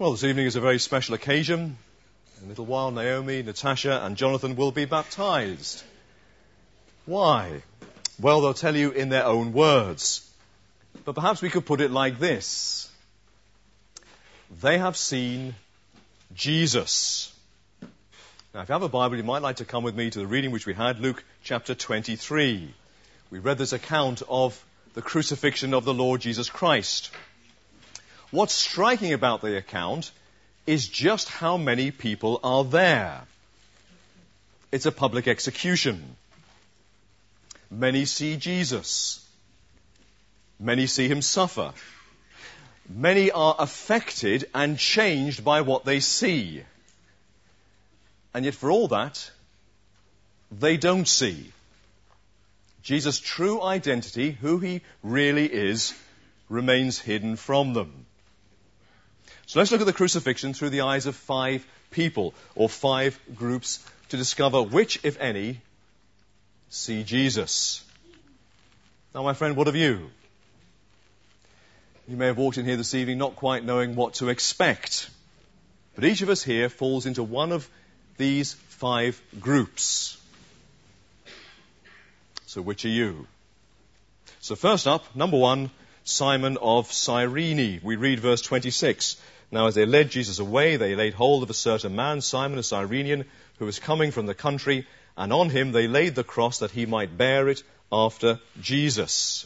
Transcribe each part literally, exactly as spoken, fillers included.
Well, this evening is a very special occasion. In a little while, Naomi, Natasha, and Jonathan will be baptized. Why? Well, they'll tell you in their own words. But perhaps we could put it like this. They have seen Jesus. Now, if you have a Bible, you might like to come with me to the reading which we had, Luke chapter twenty-three. We read this account of the crucifixion of the Lord Jesus Christ. What's striking about the account is just how many people are there. It's a public execution. Many see Jesus. Many see him suffer. Many are affected and changed by what they see. And yet for all that, they don't see. Jesus' true identity, who he really is, remains hidden from them. So let's look at the crucifixion through the eyes of five people, or five groups, to discover which, if any, see Jesus. Now, my friend, what of you? You may have walked in here this evening not quite knowing what to expect. But each of us here falls into one of these five groups. So which are you? So first up, number one, Simon of Cyrene. We read verse twenty-six. Now as they led Jesus away, they laid hold of a certain man, Simon a Cyrenian, who was coming from the country, and on him they laid the cross that he might bear it after Jesus.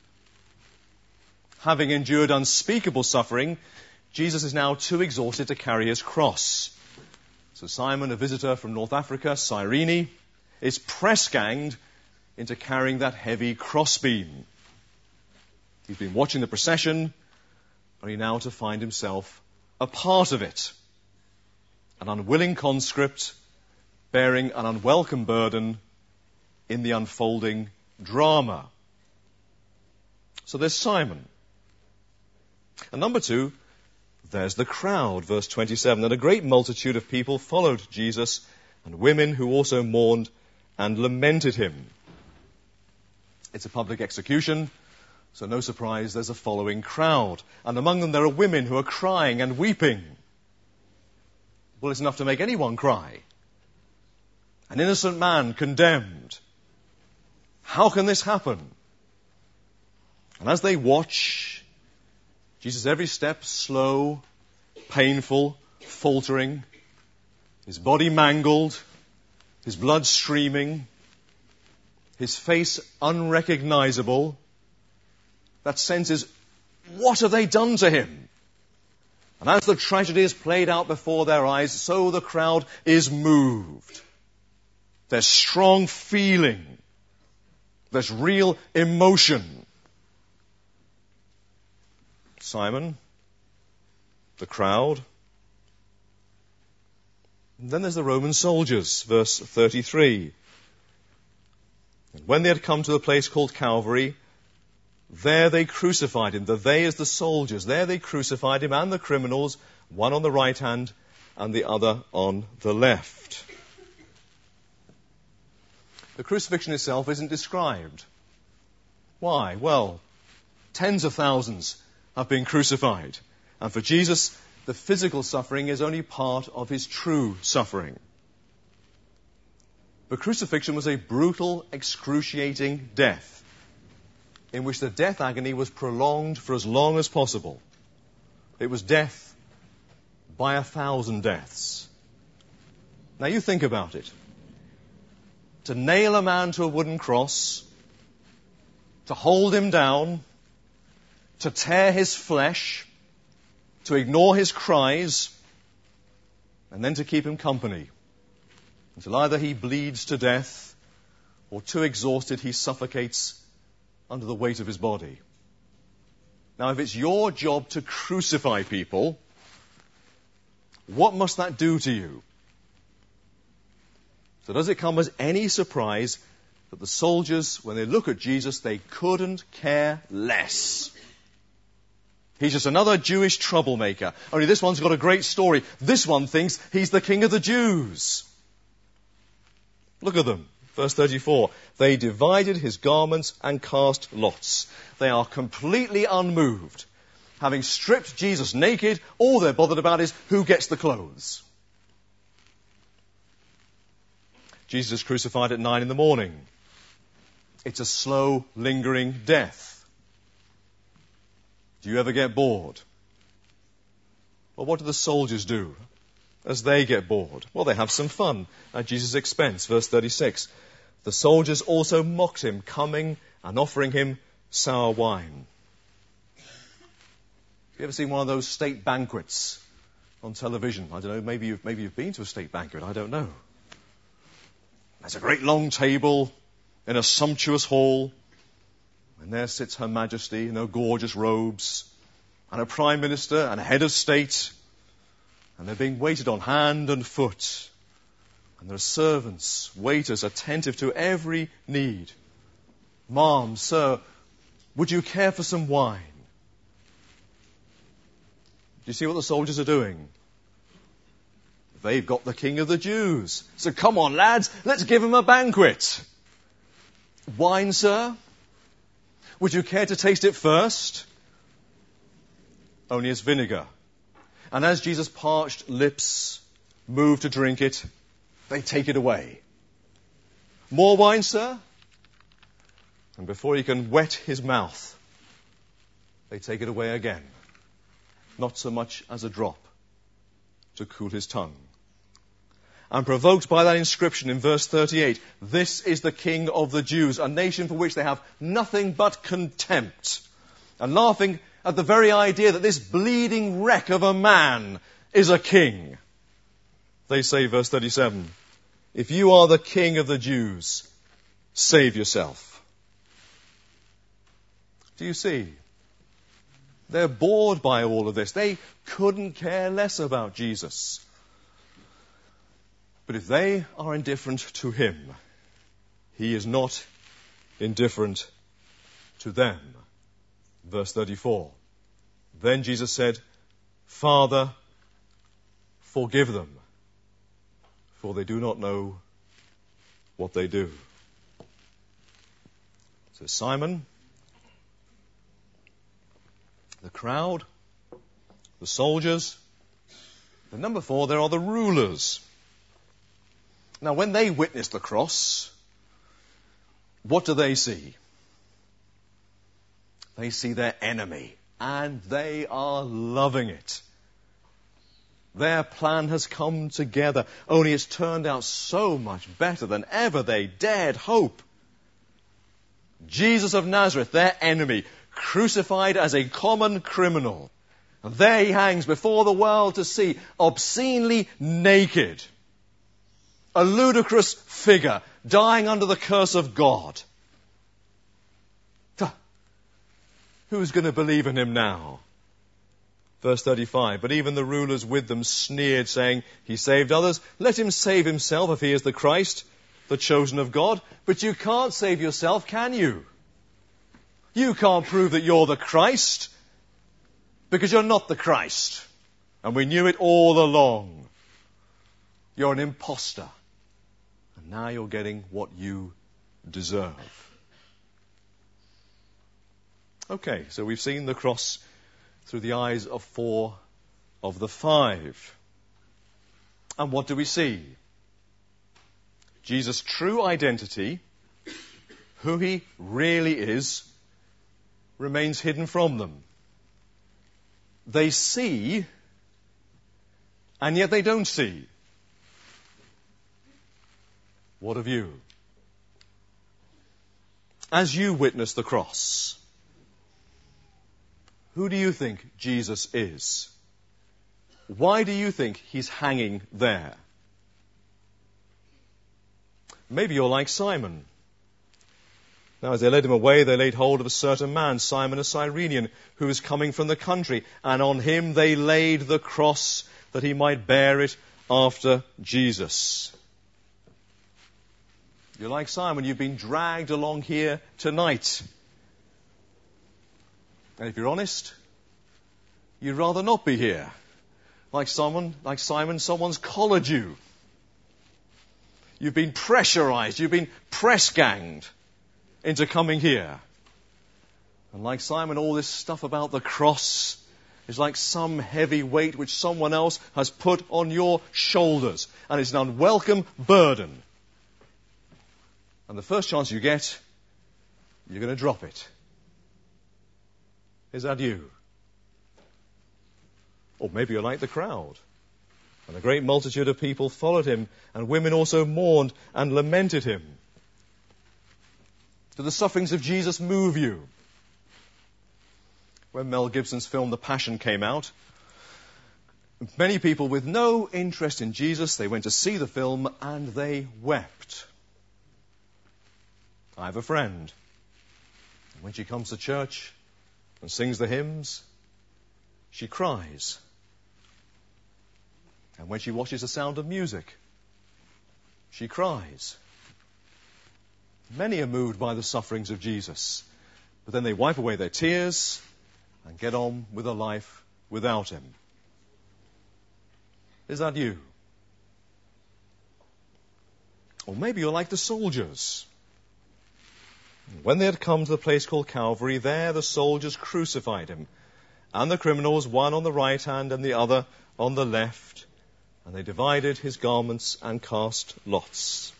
Having endured unspeakable suffering, Jesus is now too exhausted to carry his cross. So Simon, a visitor from North Africa, Cyrene, is press-ganged into carrying that heavy crossbeam. He's been watching the procession, only now to find himself a part of it. An unwilling conscript bearing an unwelcome burden in the unfolding drama. So there's Simon. And number two, there's the crowd, verse twenty-seven. And a great multitude of people followed Jesus, and women who also mourned and lamented him. It's a public execution, so no surprise there's a following crowd. And among them there are women who are crying and weeping. Well, it's enough to make anyone cry. An innocent man condemned. How can this happen? And as they watch, Jesus' every step slow, painful, faltering, his body mangled, his blood streaming, his face unrecognizable. That sense is, what have they done to him? And as the tragedy is played out before their eyes, so the crowd is moved. There's strong feeling. There's real emotion. Simon, the crowd. And then there's the Roman soldiers, verse thirty-three. And when they had come to the place called Calvary, there they crucified him. The they is the soldiers. There they crucified him and the criminals, one on the right hand and the other on the left. The crucifixion itself isn't described. Why? Well, tens of thousands have been crucified. And for Jesus, the physical suffering is only part of his true suffering. But crucifixion was a brutal, excruciating death, in which the death agony was prolonged for as long as possible. It was death by a thousand deaths. Now you think about it. To nail a man to a wooden cross, to hold him down, to tear his flesh, to ignore his cries, and then to keep him company, until either he bleeds to death, or too exhausted he suffocates under the weight of his body. Now, if it's your job to crucify people, what must that do to you? So does it come as any surprise that the soldiers, when they look at Jesus, they couldn't care less? He's just another Jewish troublemaker. Only this one's got a great story. This one thinks he's the king of the Jews. Look at them. Verse thirty-four. They divided his garments and cast lots. They are completely unmoved. having stripped Jesus naked, all they're bothered about is who gets the clothes. Jesus is crucified at nine in the morning. It's a slow, lingering death. Do you ever get bored? Well, what do the soldiers do as they get bored? Well, they have some fun at Jesus' expense. Verse thirty-six. The soldiers also mocked him, coming and offering him sour wine. Have you ever seen one of those state banquets on television? I don't know, maybe you've, maybe you've been to a state banquet, I don't know. There's a great long table in a sumptuous hall, and there sits Her Majesty in her gorgeous robes, and a Prime Minister and a Head of State, and they're being waited on hand and foot. And there are servants, waiters, attentive to every need. Ma'am, sir, would you care for some wine? Do you see what the soldiers are doing? They've got the King of the Jews. So come on, lads, let's give him a banquet. Wine, sir? Would you care to taste it first? Only it's vinegar. And as Jesus' parched lips move to drink it, they take it away. More wine, sir? And before he can wet his mouth, they take it away again. Not so much as a drop to cool his tongue. And provoked by that inscription in verse thirty-eight, this is the King of the Jews, a nation for which they have nothing but contempt. And laughing at the very idea that this bleeding wreck of a man is a king. They say, verse thirty-seven, if you are the King of the Jews, save yourself. Do you see? They're bored by all of this. They couldn't care less about Jesus. But if they are indifferent to him, he is not indifferent to them. Verse thirty-four. Then Jesus said, Father, forgive them, for they do not know what they do. So Simon, the crowd, the soldiers, and number four, there are the rulers. Now, when they witness the cross, what do they see? They see their enemy, and they are loving it. Their plan has come together, only it's turned out so much better than ever they dared hope. Jesus of Nazareth, their enemy, crucified as a common criminal. And there he hangs before the world to see, obscenely naked. A ludicrous figure dying under the curse of God. Who's going to believe in him now? Verse thirty-five, but even the rulers with them sneered, saying, he saved others, let him save himself if he is the Christ, the chosen of God. But you can't save yourself, can you? You can't prove that you're the Christ, because you're not the Christ. And we knew it all along. You're an imposter. And now you're getting what you deserve. Okay, so we've seen the cross through the eyes of four of the five. And what do we see? Jesus' true identity, who he really is, remains hidden from them. They see, and yet they don't see. What of you? As you witness the cross, who do you think Jesus is? Why do you think he's hanging there? Maybe you're like Simon. Now, as they led him away, they laid hold of a certain man, Simon a Cyrenian, who was coming from the country, and on him they laid the cross that he might bear it after Jesus. You're like Simon, you've been dragged along here tonight. And if you're honest, you'd rather not be here. Like someone, like Simon, someone's collared you. You've been pressurized, you've been press-ganged into coming here. And like Simon, all this stuff about the cross is like some heavy weight which someone else has put on your shoulders, and it's an unwelcome burden. And the first chance you get, you're going to drop it. Is that you? Or maybe you're like the crowd. And a great multitude of people followed him, and women also mourned and lamented him. Do the sufferings of Jesus move you? When Mel Gibson's film The Passion came out, many people with no interest in Jesus, they went to see the film and they wept. I have a friend. And when she comes to church and sings the hymns, she cries. And when she watches The Sound of Music, she cries. Many are moved by the sufferings of Jesus, but then they wipe away their tears and get on with a life without him. Is that you? Or maybe you're like the soldiers. When they had come to the place called Calvary, there the soldiers crucified him, and the criminals, one on the right hand and the other on the left, and they divided his garments and cast lots.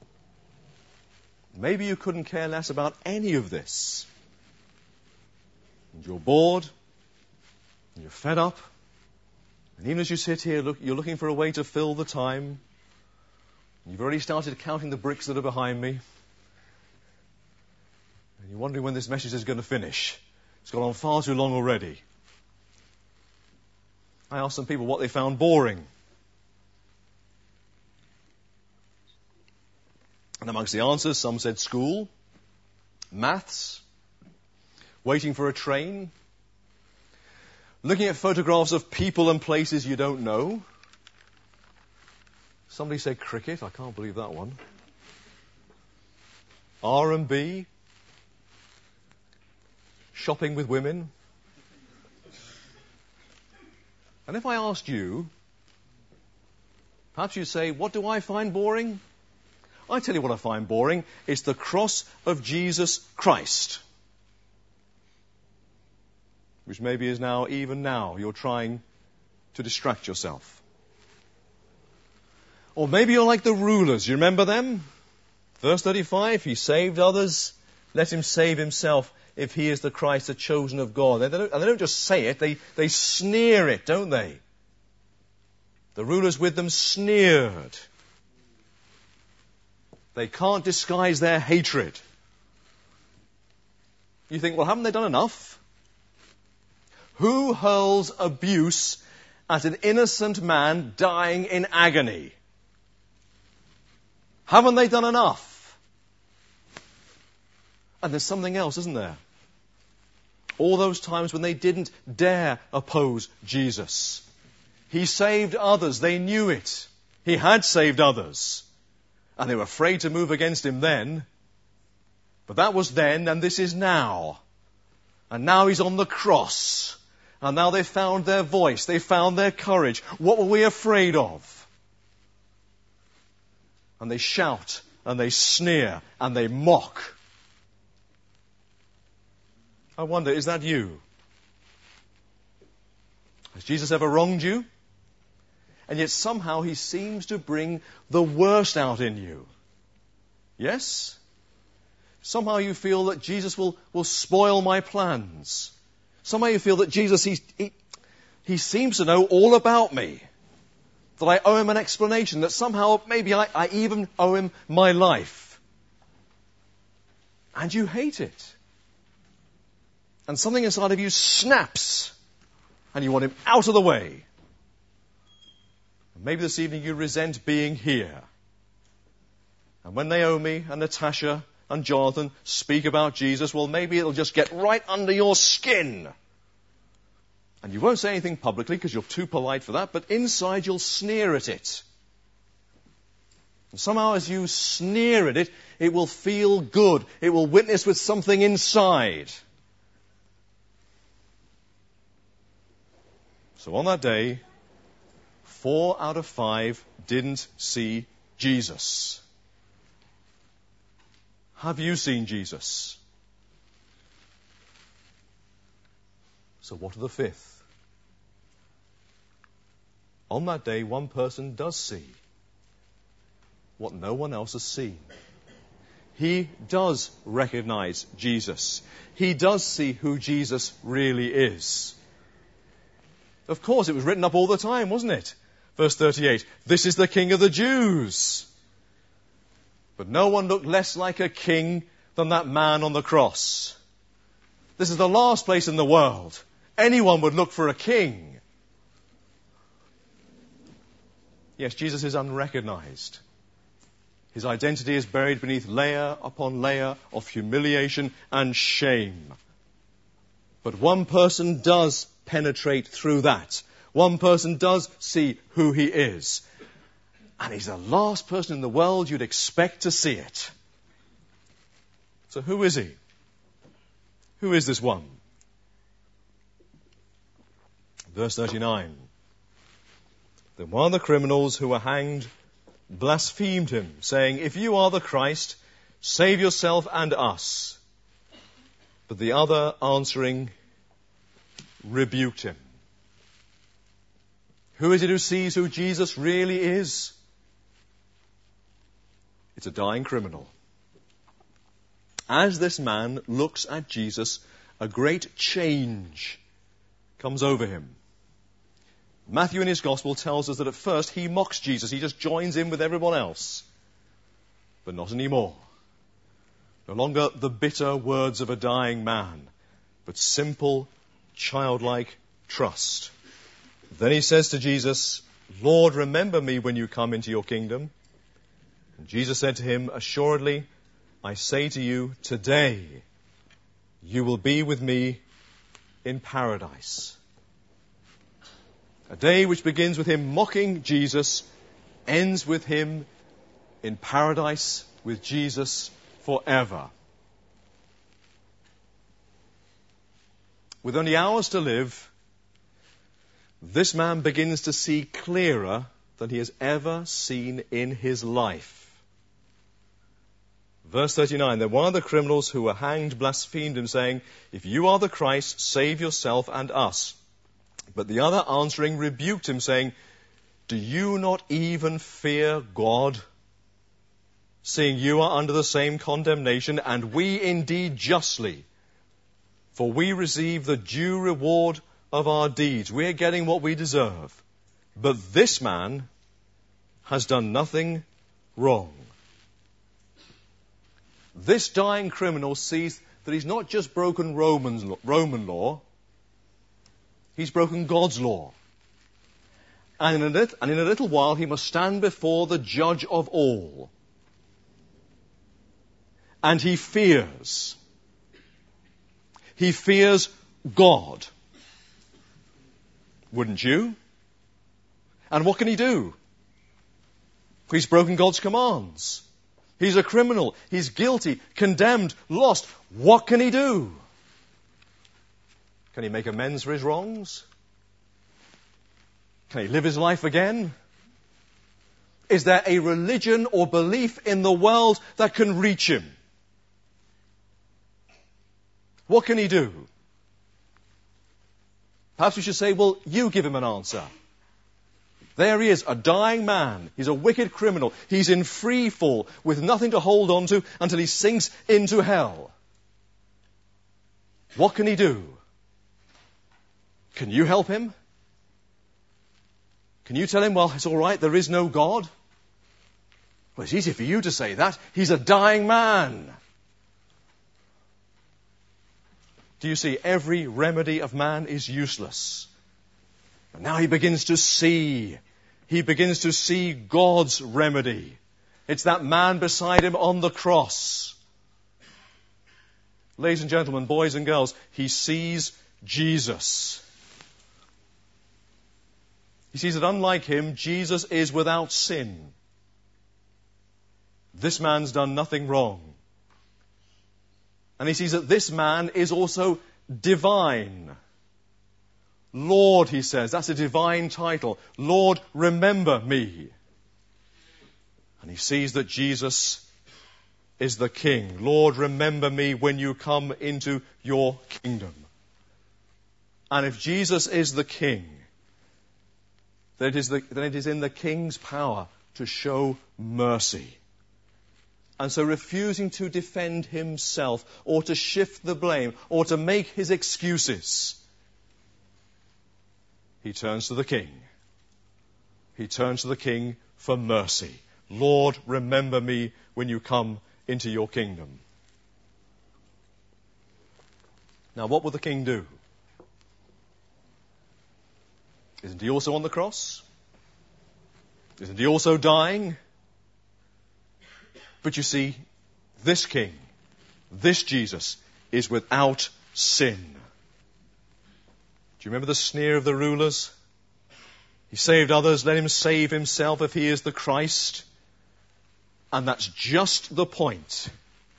Maybe you couldn't care less about any of this. And you're bored, and you're fed up, and even as you sit here, look, you're looking for a way to fill the time. You've already started counting the bricks that are behind me. And you're wondering when this message is going to finish. It's gone on far too long already. I asked some people what they found boring. And amongst the answers, some said school, maths, waiting for a train, looking at photographs of people and places you don't know. Somebody said cricket. I can't believe that one. R and B, shopping with women. And if I asked you, perhaps you'd say, what do I find boring? I tell you what I find boring. It's the cross of Jesus Christ. Which maybe is now, even now, you're trying to distract yourself. Or maybe you're like the rulers. You remember them? Verse thirty-five, he saved others. Let him save himself if he is the Christ, the chosen of God. And they don't, and they don't just say it, they, they sneer it, don't they? The rulers with them sneered. They can't disguise their hatred. You think, well, haven't they done enough? Who hurls abuse at an innocent man dying in agony? Haven't they done enough? And there's something else, isn't there? All those times when they didn't dare oppose Jesus. He saved others. They knew it. He had saved others. And they were afraid to move against him then. But that was then, and this is now. And now he's on the cross. And now they've found their voice. They found their courage. What were we afraid of? And they shout, and they sneer, and they mock. I wonder, is that you? Has Jesus ever wronged you? And yet somehow he seems to bring the worst out in you. Yes? Somehow you feel that Jesus will, will spoil my plans. Somehow you feel that Jesus, he, he, he seems to know all about me. That I owe him an explanation. That somehow maybe I, I even owe him my life. And you hate it. And something inside of you snaps. And you want him out of the way. Maybe this evening you resent being here. And when Naomi and Natasha and Jonathan speak about Jesus, well, maybe it'll just get right under your skin. And you won't say anything publicly because you're too polite for that, but inside you'll sneer at it. And somehow as you sneer at it, it will feel good. It will witness with something inside. So on that day, four out of five didn't see Jesus. Have you seen Jesus? So what of the fifth? On that day, one person does see what no one else has seen. He does recognize Jesus. He does see who Jesus really is. Of course, it was written up all the time, wasn't it? Verse thirty-eight, this is the King of the Jews. But no one looked less like a king than that man on the cross. This is the last place in the world anyone would look for a king. Yes, Jesus is unrecognized. His identity is buried beneath layer upon layer of humiliation and shame. But one person does penetrate through that. One person does see who he is. And he's the last person in the world you'd expect to see it. So who is he? Who is this one? Verse thirty-nine. Then one of the criminals who were hanged blasphemed him, saying, if you are the Christ, save yourself and us. But the other, answering, rebuked him. Who is it who sees who Jesus really is? It's a dying criminal. As this man looks at Jesus, a great change comes over him. Matthew in his Gospel tells us that at first he mocks Jesus. He just joins in with everyone else. But not anymore. No longer the bitter words of a dying man, but simple, childlike trust. Then he says to Jesus, Lord, remember me when you come into your kingdom. And Jesus said to him, assuredly, I say to you, today you will be with me in paradise. A day which begins with him mocking Jesus, ends with him in paradise with Jesus forever. With only hours to live, this man begins to see clearer than he has ever seen in his life. Verse thirty-nine, then one of the criminals who were hanged blasphemed him, saying, if you are the Christ, save yourself and us. But the other answering rebuked him, saying, do you not even fear God, seeing you are under the same condemnation, and we indeed justly? For we receive the due reward of our deeds. We are getting what we deserve. But this man has done nothing wrong. This dying criminal sees that he's not just broken Roman, Roman law, he's broken God's law. And in, a little, and in a little while he must stand before the judge of all. And he fears. He fears God. Wouldn't you? And what can he do? He's broken God's commands. He's a criminal. He's guilty, condemned, lost. What can he do? Can he make amends for his wrongs? Can he live his life again? Is there a religion or belief in the world that can reach him? What can he do? Perhaps we should say, well, you give him an answer. There he is, a dying man. He's a wicked criminal. He's in free fall with nothing to hold on to until he sinks into hell. What can he do? Can you help him? Can you tell him, well, it's all right, there is no God? Well, it's easy for you to say that. He's a dying man. Do you see, every remedy of man is useless. And now he begins to see. He begins to see God's remedy. It's that man beside him on the cross. Ladies and gentlemen, boys and girls, he sees Jesus. He sees that unlike him, Jesus is without sin. This man's done nothing wrong. And he sees that this man is also divine. Lord, he says, that's a divine title. Lord, remember me. And he sees that Jesus is the King. Lord, remember me when you come into your kingdom. And if Jesus is the King, that it is the, that it is in the king's power to show mercy. And so refusing to defend himself or to shift the blame or to make his excuses, he turns to the king. He turns to the king for mercy. Lord, remember me when you come into your kingdom. Now, what will the king do? Isn't he also on the cross? Isn't he also dying? But you see, this king, this Jesus, is without sin. Do you remember the sneer of the rulers? He saved others, let him save himself if he is the Christ. And that's just the point.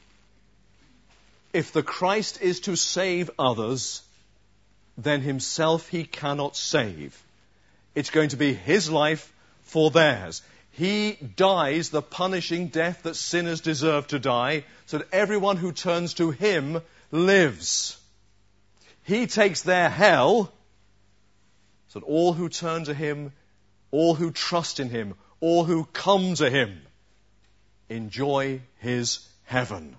If the Christ is to save others, then himself he cannot save. It's going to be his life for theirs. He dies the punishing death that sinners deserve to die, so that everyone who turns to him lives. He takes their hell, so that all who turn to him, all who trust in him, all who come to him, enjoy his heaven.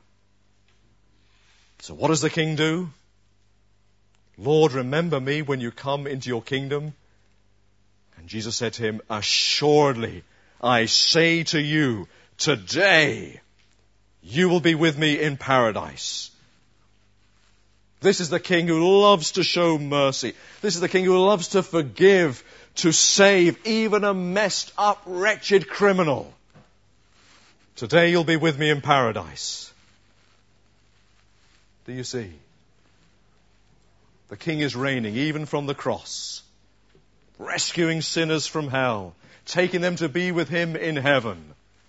So what does the king do? Lord, remember me when you come into your kingdom. And Jesus said to him, assuredly, I say to you, today you will be with me in paradise. This is the king who loves to show mercy. This is the king who loves to forgive, to save even a messed up, wretched criminal. Today you'll be with me in paradise. Do you see? The king is reigning even from the cross, rescuing sinners from hell, taking them to be with him in heaven.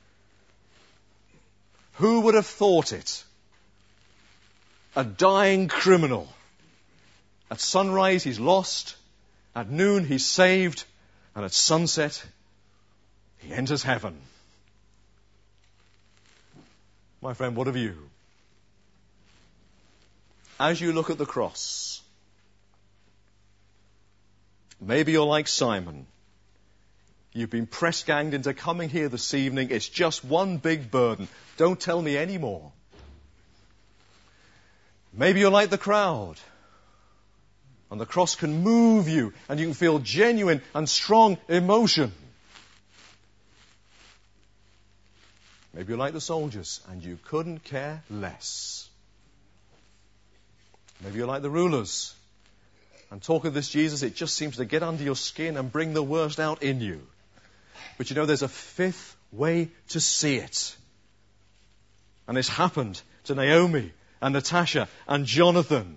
Who would have thought it? A dying criminal. At sunrise he's lost, at noon he's saved, and at sunset he enters heaven. My friend, what of you? As you look at the cross, maybe you're like Simon. You've been press-ganged into coming here this evening. It's just one big burden. Don't tell me any more. Maybe you're like the crowd. And the cross can move you, and you can feel genuine and strong emotion. Maybe you're like the soldiers, and you couldn't care less. Maybe you're like the rulers. And talk of this Jesus, it just seems to get under your skin and bring the worst out in you. But you know, there's a fifth way to see it. And it's happened to Naomi and Natasha and Jonathan.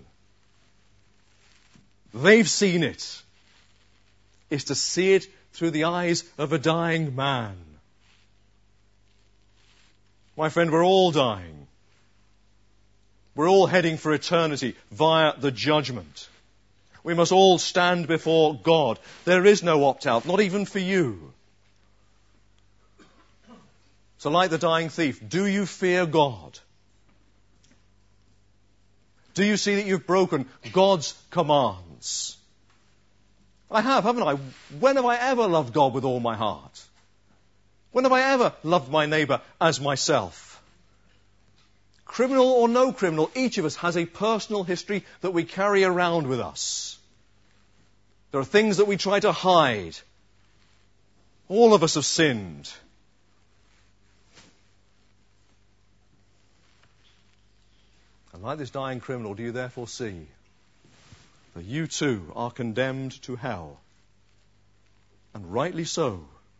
They've seen it. It's to see it through the eyes of a dying man. My friend, we're all dying. We're all heading for eternity via the judgment. We must all stand before God. There is no opt-out, not even for you. So like the dying thief, do you fear God? Do you see that you've broken God's commands? I have, haven't I? When have I ever loved God with all my heart? When have I ever loved my neighbour as myself? Criminal or no criminal, each of us has a personal history that we carry around with us. There are things that we try to hide. All of us have sinned. And like this dying criminal, do you therefore see that you too are condemned to hell? And rightly so.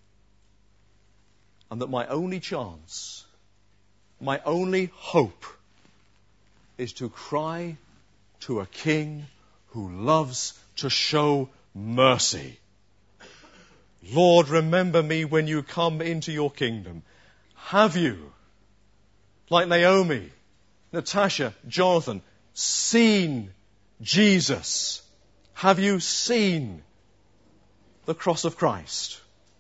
And that my only chance, my only hope, is to cry to a king who loves to show mercy. Lord, remember me when you come into your kingdom. Have you, like Naomi, Natasha, Jonathan, seen Jesus? Have you seen the cross of Christ?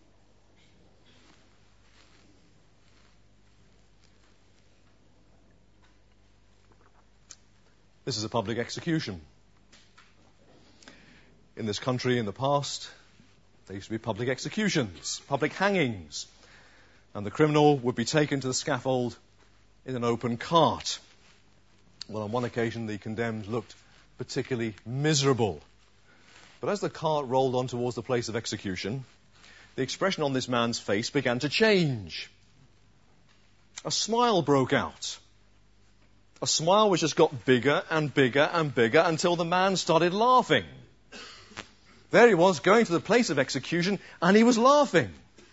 This is a public execution. In this country in the past, There used to be public executions, public hangings, and the criminal would be taken to the scaffold in an open cart. Well, on one occasion, the condemned looked particularly miserable. But as the cart rolled on towards the place of execution, the expression on this man's face began to change. A smile broke out. A smile which just got bigger and bigger and bigger until the man started laughing. There he was, going to the place of execution, and he was laughing.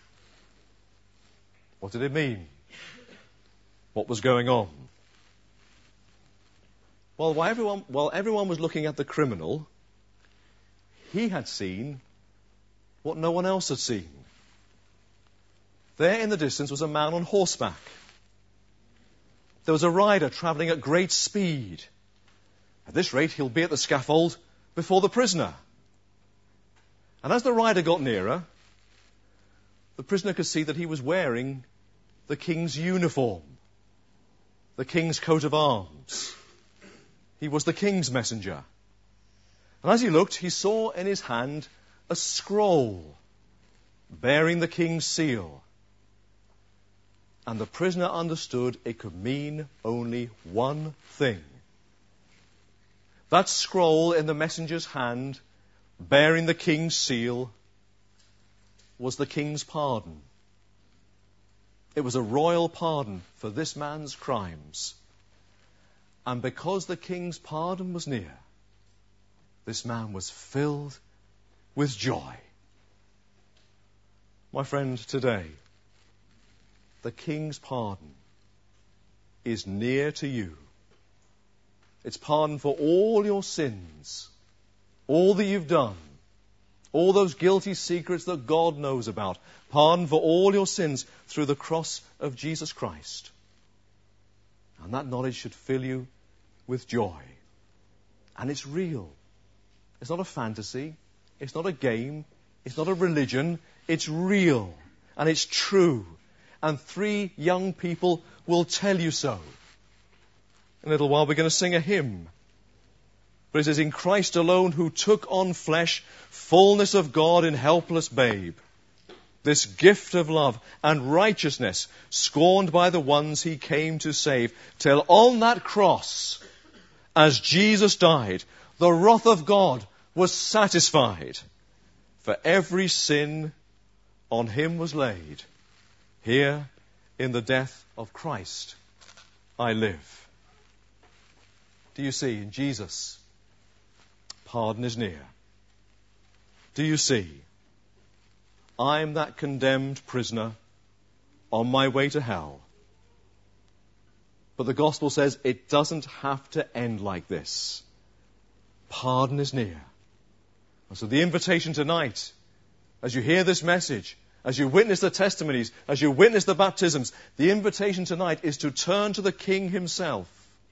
What did it mean? What was going on? Well, while everyone, while everyone was looking at the criminal, he had seen what no one else had seen. There in the distance was a man on horseback. There was a rider travelling at great speed. At this rate, he'll be at the scaffold before the prisoner. And as the rider got nearer, the prisoner could see that he was wearing the king's uniform, the king's coat of arms. He was the king's messenger. And as he looked, he saw in his hand a scroll bearing the king's seal. And the prisoner understood it could mean only one thing. That scroll in the messenger's hand, bearing the king's seal, was the king's pardon. It was a royal pardon for this man's crimes. And because the king's pardon was near, this man was filled with joy. My friend, today, the king's pardon is near to you. It's pardon for all your sins, all that you've done, all those guilty secrets that God knows about. Pardon for all your sins through the cross of Jesus Christ. And that knowledge should fill you with joy. And it's real. It's not a fantasy. It's not a game. It's not a religion. It's real. And it's true. And three young people will tell you so. In a little while we're going to sing a hymn. But it says, in Christ alone, who took on flesh, fullness of God in helpless babe. This gift of love and righteousness, scorned by the ones he came to save, till on that cross, as Jesus died, the wrath of God was satisfied. For every sin on him was laid. Here, in the death of Christ, I live. Do you see, in Jesus, pardon is near? Do you see? I'm that condemned prisoner on my way to hell. But the gospel says it doesn't have to end like this. Pardon is near. And so the invitation tonight, as you hear this message, as you witness the testimonies, as you witness the baptisms, the invitation tonight is to turn to the King himself.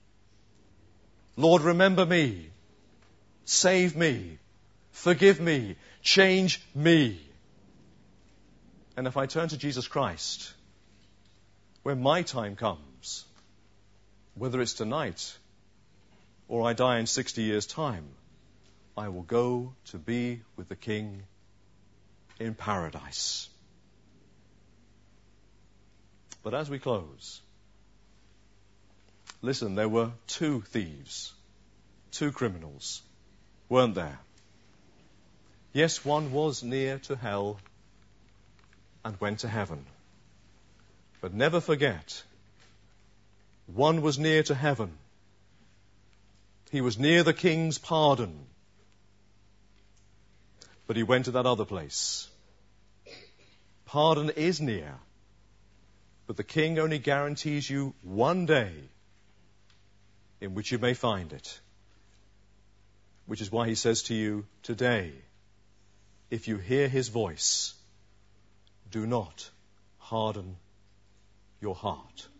Lord, remember me. Save me. Forgive me. Change me. And if I turn to Jesus Christ, when my time comes, whether it's tonight or I die in sixty years' time, I will go to be with the King in paradise. But as we close, listen, there were two thieves, two criminals, weren't there? Yes, one was near to hell and went to heaven. But never forget, one was near to heaven. He was near the King's pardon. But he went to that other place. Pardon is near. But the King only guarantees you one day in which you may find it. Which is why he says to you today, if you hear his voice, do not harden your heart.